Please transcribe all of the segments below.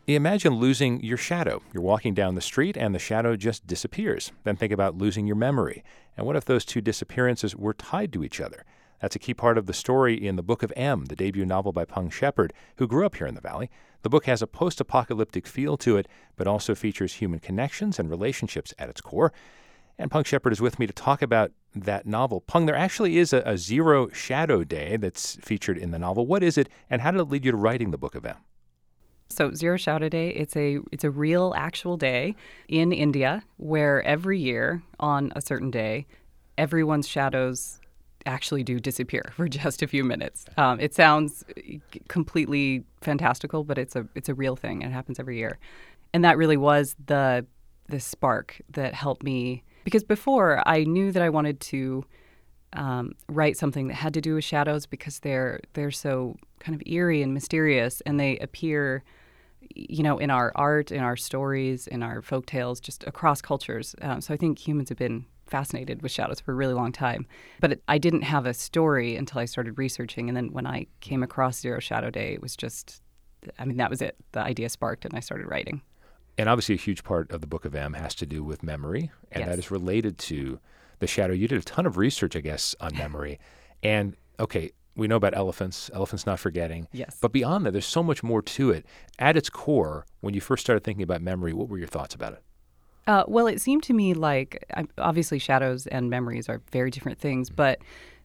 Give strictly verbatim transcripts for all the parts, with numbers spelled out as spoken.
Imagine losing your shadow. You're walking down the street and the shadow just disappears. Then think about losing your memory. And what if those two disappearances were tied to each other? That's a key part of the story in The Book of M, the debut novel by Pung Shepherd, who grew up here in the Valley. The book has a post-apocalyptic feel to it, but also features human connections and relationships at its core. And Pung Shepherd is with me to talk about that novel. Pung, there actually is a, a Zero Shadow Day that's featured in the novel. What is it, and how did it lead you to writing The Book of M? So Zero Shadow Day, it's a it's a real, actual day in India where every year on a certain day, everyone's shadows actually do disappear for just a few minutes. Um, it sounds completely fantastical, but it's a it's a real thing, and it happens every year. And that really was the the spark that helped me, because before I knew that I wanted to um, write something that had to do with shadows because they're they're so kind of eerie and mysterious, and they appear, you know, in our art, in our stories, in our folk tales, just across cultures. Um, so I think humans have been fascinated with shadows for a really long time. But it, I didn't have a story until I started researching. And then when I came across Zero Shadow Day, it was just, I mean, that was it. The idea sparked and I started writing. And obviously a huge part of the Book of M has to do with memory, and Yes. that is related to the shadow. You did a ton of research, I guess, on memory. And, okay, we know about elephants, elephants not forgetting. Yes. But beyond that, there's so much more to it. At its core, when you first started thinking about memory, what were your thoughts about it? Uh, well, it seemed to me like, I- obviously shadows and memories are very different things, but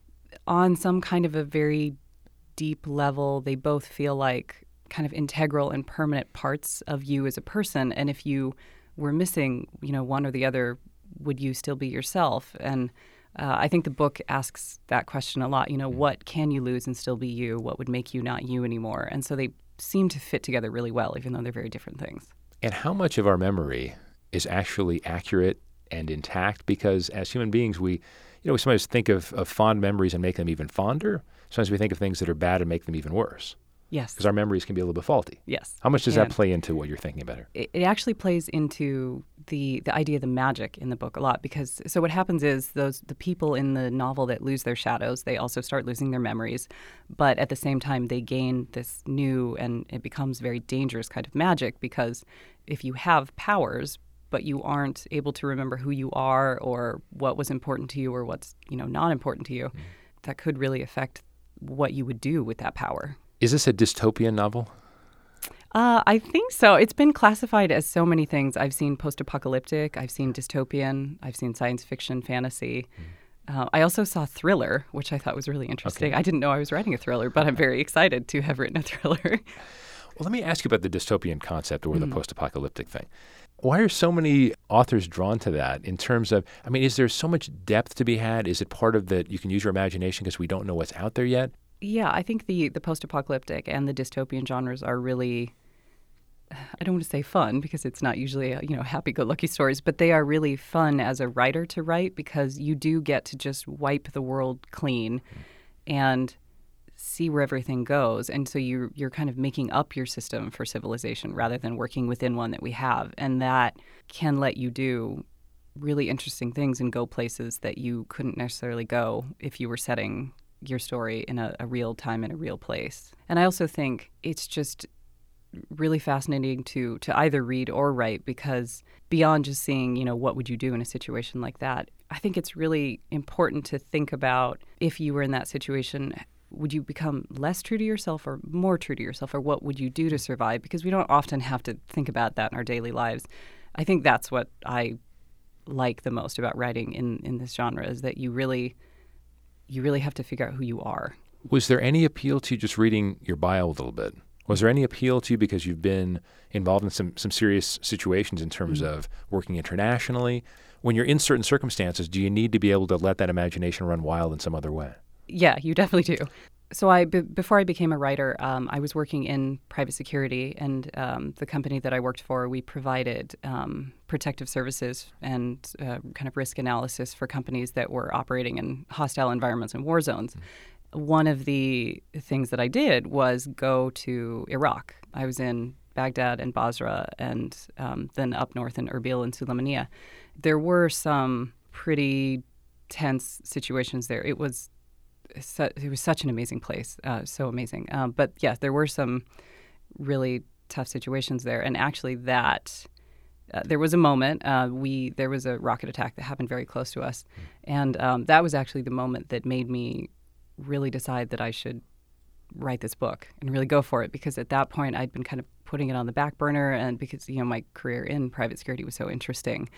on some kind of a very deep level, they both feel like kind of integral and permanent parts of you as a person. And if you were missing, you know, one or the other, would you still be yourself? And uh, I think the book asks that question a lot. You know, what can you lose and still be you? What would make you not you anymore? And so they seem to fit together really well, even though they're very different things. And how much of our memory is actually accurate and intact? Because as human beings, we, you know, we sometimes think of, of fond memories and make them even fonder. Sometimes we think of things that are bad and make them even worse. Yes. Because our memories can be a little bit faulty. Yes. How much does that And play into what you're thinking about here? It, it actually plays into the the idea of the magic in the book a lot, because so what happens is those the people in the novel that lose their shadows, they also start losing their memories, but at the same time they gain this new, and it becomes very dangerous kind of magic, because if you have powers but you aren't able to remember who you are or what was important to you or what's, you know, not important to you, mm. that could really affect what you would do with that power. Is this a dystopian novel? Uh, I think so. It's been classified as so many things. I've seen post-apocalyptic, I've seen dystopian, I've seen science fiction, fantasy. Mm. Uh, I also saw thriller, which I thought was really interesting. Okay. I didn't know I was writing a thriller, but I'm very excited to have written a thriller. Well, let me ask you about the dystopian concept or mm. the post-apocalyptic thing. Why are so many authors drawn to that in terms of, I mean, is there so much depth to be had? Is it part of that you can use your imagination because we don't know what's out there yet? Yeah, I think the, the post-apocalyptic and the dystopian genres are really, I don't want to say fun because it's not usually, a, you know, happy-go-lucky stories, but they are really fun as a writer to write because you do get to just wipe the world clean mm. and see where everything goes. And so you, you're kind of making up your system for civilization rather than working within one that we have. And that can let you do really interesting things and go places that you couldn't necessarily go if you were setting your story in a, a real time in a real place. And I also think it's just really fascinating to to either read or write, because beyond just seeing, you know, what would you do in a situation like that, I think it's really important to think about, if you were in that situation, would you become less true to yourself or more true to yourself, or what would you do to survive? Because we don't often have to think about that in our daily lives. I think that's what I like the most about writing in, in this genre, is that you really you really have to figure out who you are. Was there any appeal to you just reading your bio a little bit? Was there any appeal to you because you've been involved in some, some serious situations in terms mm-hmm. of working internationally? When you're in certain circumstances, do you need to be able to let that imagination run wild in some other way? Yeah, you definitely do. So I, b- before I became a writer, um, I was working in private security, and um, the company that I worked for, we provided um, protective services and uh, kind of risk analysis for companies that were operating in hostile environments and war zones. Mm-hmm. One of the things that I did was go to Iraq. I was in Baghdad and Basra, and um, then up north in Erbil and Sulaymaniyah. There were some pretty tense situations there. It was It was such an amazing place, uh, so amazing. Um, but yeah, there were some really tough situations there. And actually that, uh, there was a moment, uh, we there was a rocket attack that happened very close to us. And um, that was actually the moment that made me really decide that I should write this book and really go for it, because at that point I'd been kind of putting it on the back burner, and because, you know, my career in private security was so interesting.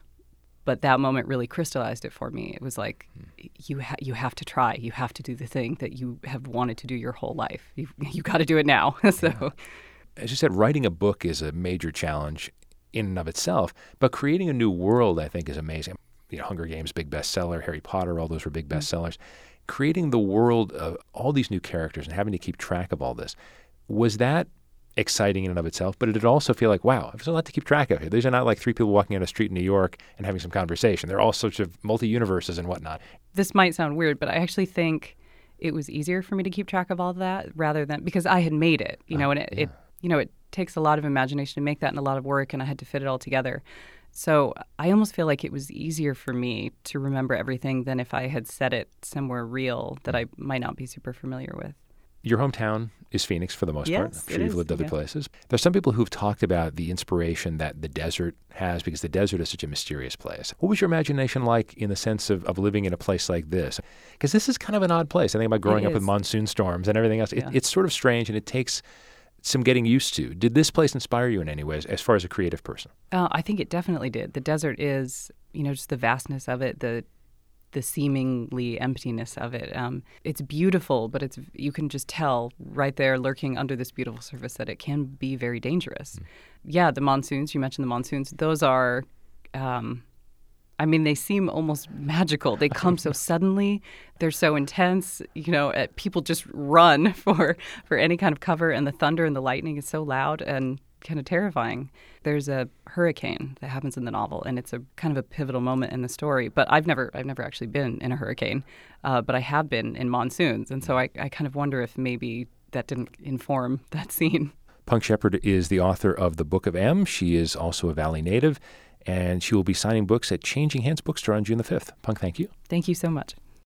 But that moment really crystallized it for me. It was like, you ha- you have to try. You have to do the thing that you have wanted to do your whole life. You've, you got to do it now. So, as you said, writing a book is a major challenge in and of itself, but creating a new world, I think, is amazing. You know, Hunger Games, big bestseller, Harry Potter, all those were big bestsellers. Mm-hmm. Creating the world of all these new characters and having to keep track of all this, was that exciting in and of itself? But did it also feel like, wow, there's a lot to keep track of here. These are not like three people walking on a street in New York and having some conversation. They're all sorts of multi-universes and whatnot. This might sound weird, but I actually think it was easier for me to keep track of all that rather than, because I had made it, you know, and it, yeah. it you know, it takes a lot of imagination to make that and a lot of work, and I had to fit it all together. So I almost feel like it was easier for me to remember everything than if I had set it somewhere real that I might not be super familiar with. Your hometown is Phoenix for the most yes, part. I'm sure you've is, lived other yeah. places. There's some people who've talked about the inspiration that the desert has, because the desert is such a mysterious place. What was your imagination like in the sense of, of living in a place like this? Because this is kind of an odd place. I think about growing up with monsoon storms and everything else. It, yeah. It's sort of strange, and it takes some getting used to. Did this place inspire you in any ways as far as a creative person? Uh, I think it definitely did. The desert is, you know, just the vastness of it, the the seemingly emptiness of it. Um, it's beautiful, but it's you can just tell right there lurking under this beautiful surface that it can be very dangerous. Mm. Yeah, the monsoons, you mentioned the monsoons, those are, um, I mean, they seem almost magical. They come so suddenly. They're so intense. You know, uh, people just run for, for any kind of cover, and the thunder and the lightning is so loud and kind of terrifying. There's a hurricane that happens in the novel, and it's a kind of a pivotal moment in the story. But I've never, I've never actually been in a hurricane, uh, but I have been in monsoons, and so I, I kind of wonder if maybe that didn't inform that scene. Punk Shepherd is the author of The Book of M. She is also a Valley native, and she will be signing books at Changing Hands Bookstore on June the fifth. Punk, thank you. Thank you so much.